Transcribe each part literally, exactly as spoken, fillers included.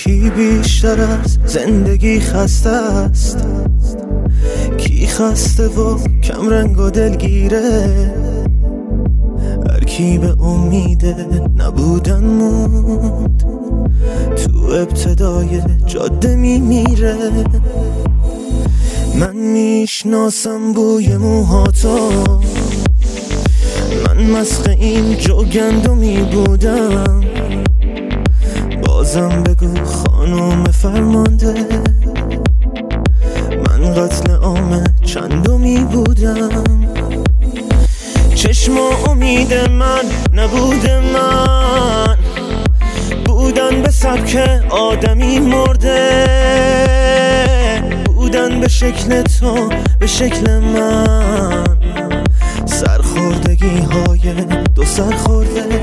کی بیشتر از زندگی خسته است؟ کی خسته و کم رنگ و دلگیره؟ هر کی به امید نبودن موند تو ابتدای جاده میمیره. من میشناسم بوی موهاتو، من مسخ این جوگندمی بودم. بازم بگو خانم فرمانده، من قتل عام چندمی بودم. چشم و امید من نبود، من بودن به سبک آدمی مرده، بودن به شکل تو به شکل من، سرخوردگی های دو سرخورده.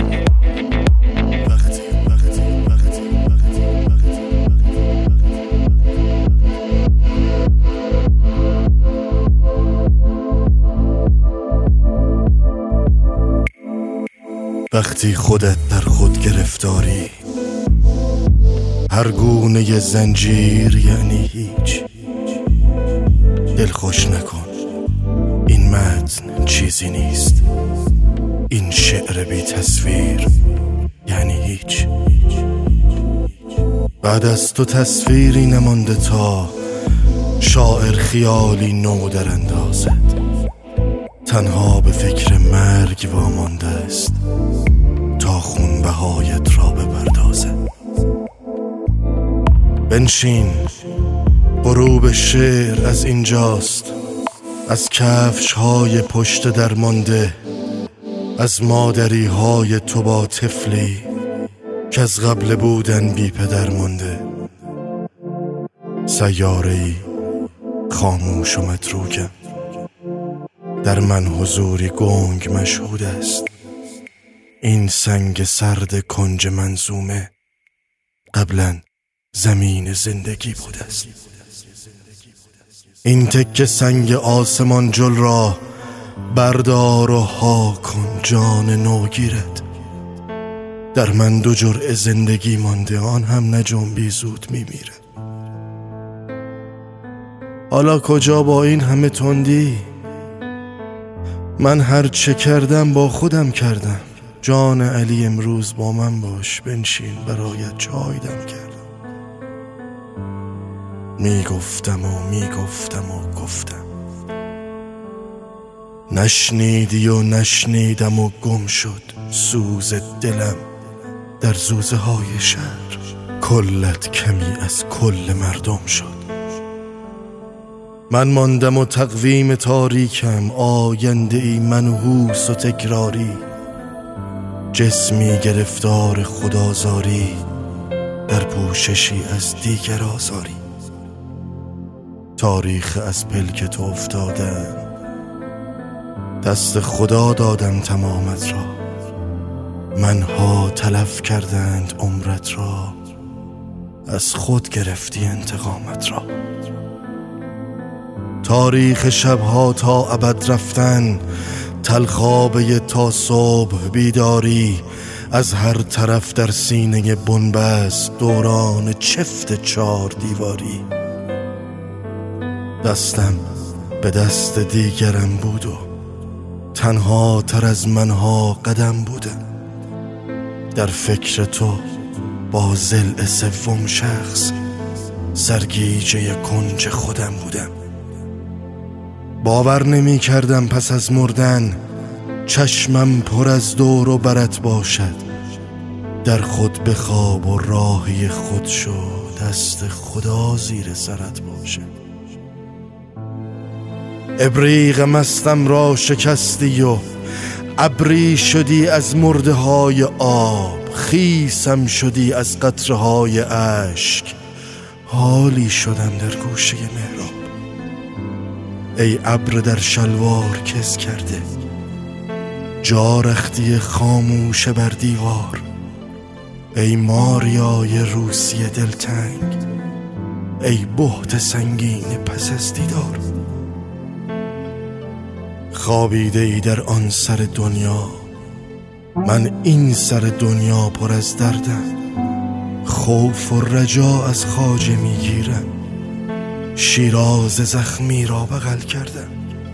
وقتی خودت در خود گرفتاری، هر گونه زنجیر یعنی هیچ. دل خوش نکن، این متن چیزی نیست. این شعر بی تصویر یعنی هیچ. بعد از تو تصویری نمانده تا شاعر خیالی نو در اندازد. تنها به فکر مرگ وامانده است تا خونبهایت را بپردازد. بنشین، غروب شعر از اینجاست، از کفش های پشت درمانده، از مادری های تو با طفلی که از قبل بودن بی پدر مانده. سیاره‌ای خاموش و متروکم، در من حضوری گنگ مشهود است. این سنگ سرد کنج منظومه قبلا زمین زندگی بود است. این تکه سنگ آسمان جل را بردار و ها کن جان نوگیرت. در من دو جرعه زندگی مانده، آن هم نجنبی زود میمیره. حالا کجا با این همه تندی؟ من هر چه کردم با خودم کردم. جان علی امروز با من باش، بنشین برایت چای دم کردم. میگفتم و میگفتم و گفتم، نشنیدی و نشنیدم و گم شد سوز دلم در زوزه های شهر. کلت کمی از کل مردم شد. من ماندم و تقویم تاریکم، آینده ای منحوس و تکراری. جسمی گرفتار خدازاری، در پوششی از دیگر آزاری. تاریخ از پلک تو افتادم، دست خدا دادم تمامت را. منها تلف کردند عمرت را، از خود گرفتی انتقامت را. تاریخ شبها تا ابد رفتن، تلخابه تا صبح بیداری. از هر طرف در سینه بنبست دوران چفت چار دیواری. دستم به دست دیگرم بود و تنها تر از منها قدم بودم. در فکر تو با ضلع سوم شخص سرگیجه کنج خودم بودم. باور نمی کردم پس از مردن چشمم پر از دور و برت باشد. در خود بخواب و راهی خود شو، دست خدا زیر سرت باشد. ابریق مستم را شکستی و ابری شدی از مرده های آب. خیسم شدی از قطره های اشک، حالی شدم در گوشه محراب. ای ابر در شلوار کس کرده، جارختی خاموش بر دیوار. ای ماریای روسی دلتنگ، ای بهت سنگین پس از دیدار. خوابیده ای در آن سر دنیا، من این سر دنیا پر از دردم. خوف و رجا از خواجه میگیرم، شیراز زخمی را بغل کردم.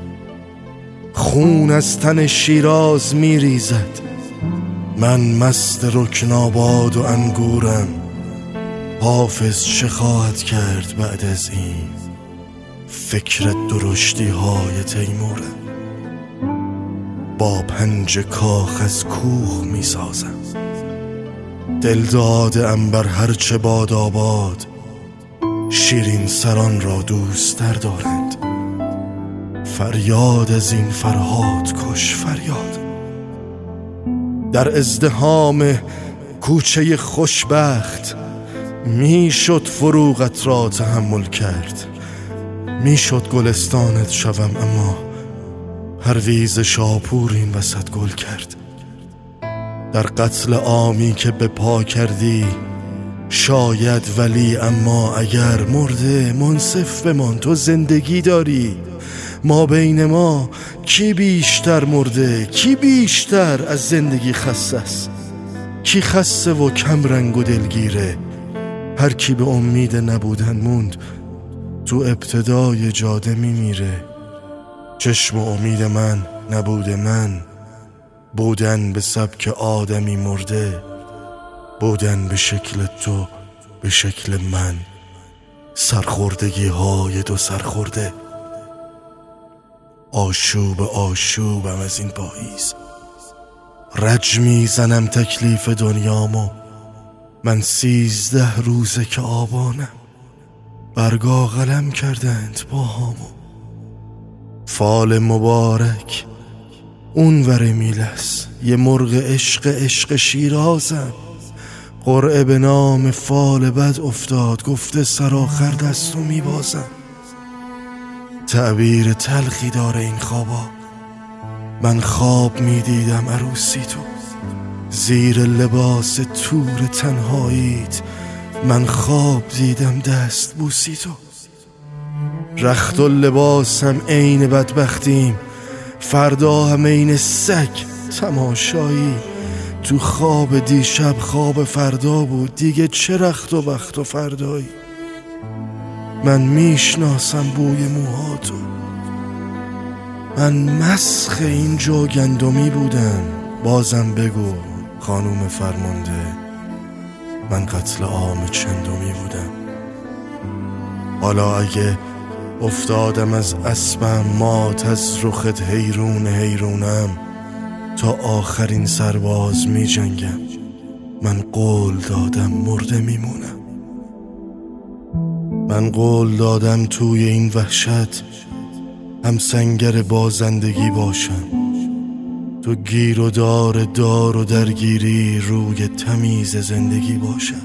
خون از تن شیراز میریزد، من مست رکناباد و انگورم. حافظ چه خواهد کرد بعد از این؟ فکر درشتی های تیمورم. با پنج کاخ از کوه می سازم، دل دادم بر هرچه باد آباد. شیرین سران را دوست تر دارند، فریاد از این فرهاد کش فریاد. در ازدحام کوچه خوشبخت میشد فروغت را تحمل کرد. میشد گلستانت شوم، اما پرویز شاپور این وسط گل کرد. در قتل عامی که به پا کردی شاید، ولی اما اگر مرده منصف بمان، تو زندگی داری. ما بین ما کی بیشتر مرده، کی بیشتر از زندگی خسته است؟ کی خسته و کم رنگ و دلگیره؟ هر کی به امید نبودن موند، تو ابتدای جاده میمیره. چشم و امید من نبوده من، بودن به سبک آدمی مرده، بودن به شکل تو به شکل من. سرخوردگی های دو سرخورده، آشوب آشوبم از این پاییز. رج میزنم تکلیف دنیامو، من سیزده روزه که آبانم. برگا قلم کردند باهامو، فال مبارک اون ور میلس. یه مرغ عشق عشق شیرازم، قرعه به نام فال بد افتاد، گفته سرآخر دستو میبازم. تعبیر تلخی داره این خوابا، من خواب میدیدم عروسی تو، زیر لباس تور تنهاییت من خواب دیدم دست بوسی تو. رخت و لباسم عین بدبختیم، فردا هم عین سگ تماشایی. تو خواب دیشب خواب فردا بود، دیگه چه رخت و بخت و فردایی. من میشناسم بوی موهاتو، من مسخ این جو گندمی بودم. بازم بگو خانوم فرمانده، من قتل عام چندمی بودم. حالا اگه افتادم از اسبم، مات از رخت حیرون حیرونم، تا آخرین سرباز می جنگم. من قول دادم مرده میمونم، من قول دادم توی این وحشت هم سنگر بازندگی باشم. تو گیر و دار دار و درگیری روی تمیز زندگی باشم.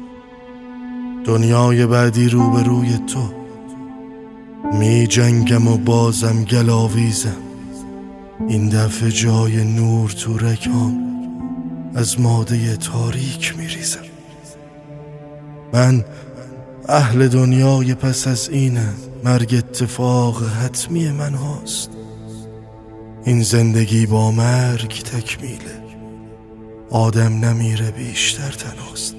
دنیای بعدی رو به روی تو می جنگم و بازم گلاویزم. این دفعه جای نور تو رگام از ماده تاریک می ریزم. من اهل دنیای پس از اینم، مرگ اتفاق حتمی من هاست. این زندگی با مرگ تکمیله، آدم نمیره بیشتر تنهاست.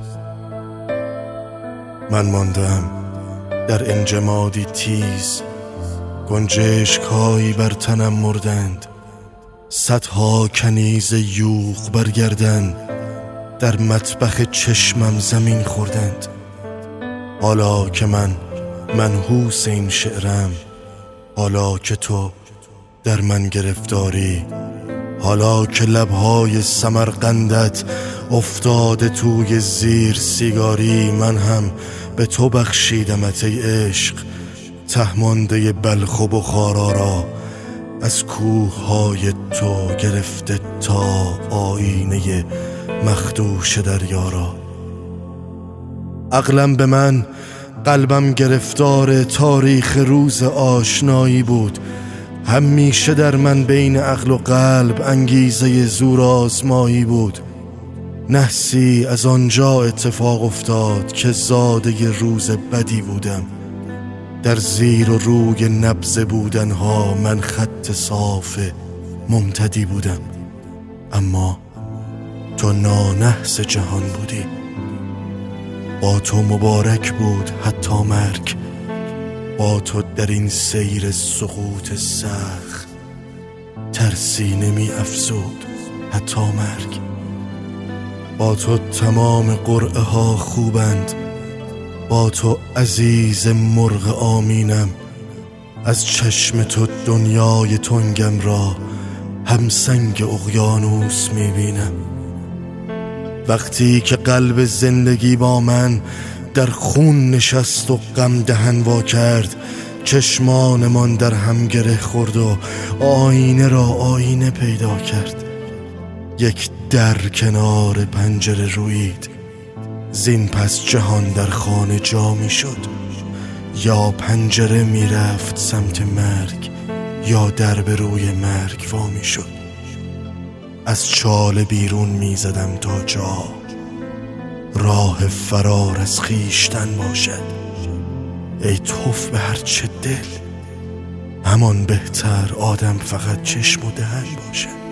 من ماندم در انجمادی تیز، گنجشک‌هایی بر تنم مردند. صدها کنیز یوغ برگردن در مطبخ چشمم زمین خوردند. حالا که من منحوس این شعرم، حالا که تو در من گرفتاری، حالا که لبهای سمرقندت افتاده توی زیر سیگاری، من هم به تو بخشیدمت ای عشق، تهمانده بلخ و بخارا را از کوههای تو گرفته تا آینه مخدوش دریا را. عقلم به من، قلبم گرفتار تاریخ روز آشنایی بود. همیشه در من بین عقل و قلب انگیزه زور آزمایی بود. نحسی از آنجا اتفاق افتاد که زاده روز بدی بودم. در زیر و روی نبض بودنها من خط صاف ممتدی بودم. اما تو نانحس جهان بودی، با تو مبارک بود حتی مرگ، با تو در این سیر سقوط سخت ترسی نمی افزود حتی مرگ. با تو تمام قرعه ها خوبند، با تو عزیز مرغ آمینم، از چشم تو دنیای تنگم را همسنگ اقیانوس میبینم. وقتی که قلب زندگی با من در خون نشست و غم دهن وا کرد، چشمانمان در هم گره خورد و آینه را آینه پیدا کرد. یک در کنار پنجره رویید، زین پس جهان در خانه جا می شد. یا پنجره می رفت سمت مرگ، یا در به روی مرگ وا می شد. از چاله بیرون می زدم تا جا راه فرار از خیشتن باشد. ای توف به هر چه دل، همان بهتر آدم فقط چشم و دهن باشد.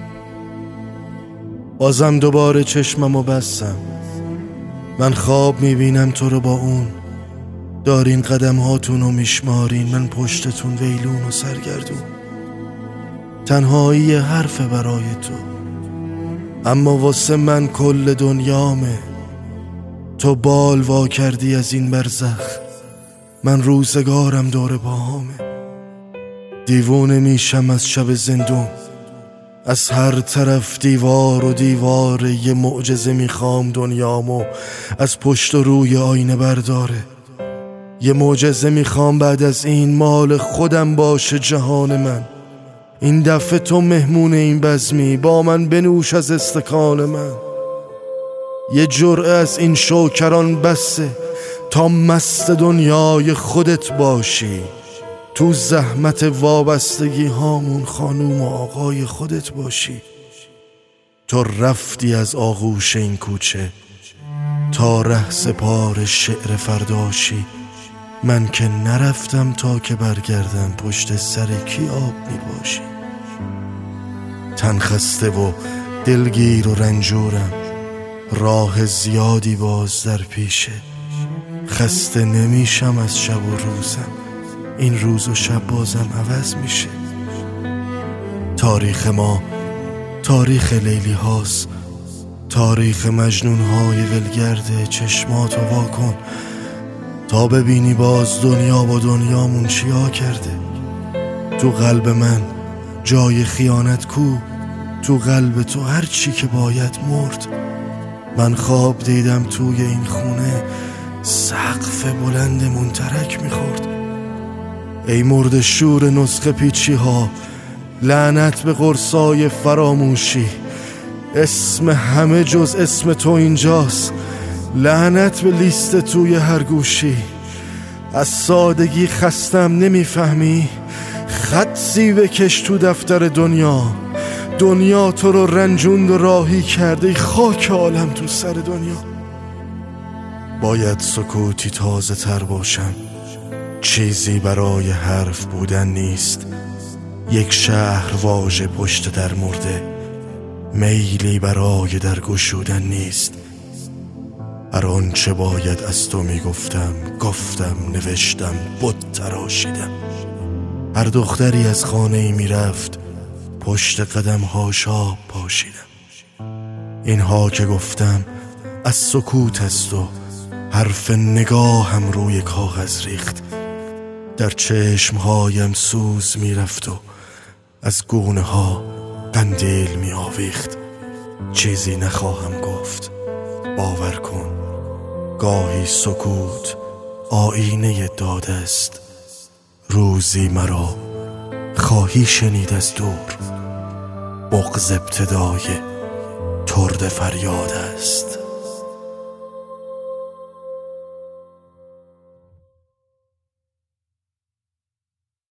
بازم دوباره چشممو بستم، من خواب میبینم تو رو با اون، دارین قدم هاتونو میشمارین، من پشتتون ویلون و سرگردون. تنهایی حرف برای تو، اما واسه من کل دنیامه. تو بال وا کردی از این برزخ، من روزگارم دور پاهامه. دیوونه میشم از شب زندون، از هر طرف دیوار و دیوار. یه معجزه میخوام دنیامو از پشت و روی آینه برداره. یه معجزه میخوام بعد از این مال خودم باشه جهان من. این دفعه تو مهمون این بزمی، با من بنوش از استکان من. یه جرعه از این شوکران بسه تا مست دنیای خودت باشی. تو زحمت وابستگی هامون خانوم و آقای خودت باشی. تو رفتی از آغوش این کوچه تا ره سپار شعر فرداشی. من که نرفتم تا که برگردم، پشت سر کی آب می باشی. تن خسته و دلگیر و رنجورم، راه زیادی باز در پیشه. خسته نمیشم از شب و روزم، این روز و شب بازم عوض میشه. تاریخ ما تاریخ لیلی هاست، تاریخ مجنون های ولگرده. چشماتو وا کن تا ببینی باز دنیا با دنیامون چیا کرده. تو قلب من جای خیانت کو، تو قلب تو هر چی که باید مرد. من خواب دیدم توی این خونه سقف بلند منترک میخورد. ای مرد شور نسخه پیچی ها، لعنت به قرصای فراموشی. اسم همه جز اسم تو اینجاست، لعنت به لیست توی هر گوشی. از سادگی خستم نمیفهمی، خطی بکش تو دفتر دنیا. دنیا تو رو رنجوند و راهی کرده، خاک عالم تو سر دنیا. باید سکوتی تازه تر باشم، چیزی برای حرف بودن نیست. یک شهر واژه پشت در مرده، میلی برای در گشودن نیست. هر آنچه باید از تو میگفتم گفتم، نوشتم بت تراشیدم. هر دختری از خانه ای میرفت، پشت قدم هاش آب پاشیدم. اینها که گفتم از سکوت است و حرف نگاهم روی کاغذ ریخت. در چشمهایم سوز میرفت و از گونه ها قندیل می آویخت. چیزی نخواهم گفت، باور کن. گاهی سکوت آینه داده است، روزی مرا خواهی شنید از دور. بغض ابتدای ترد فریاد است.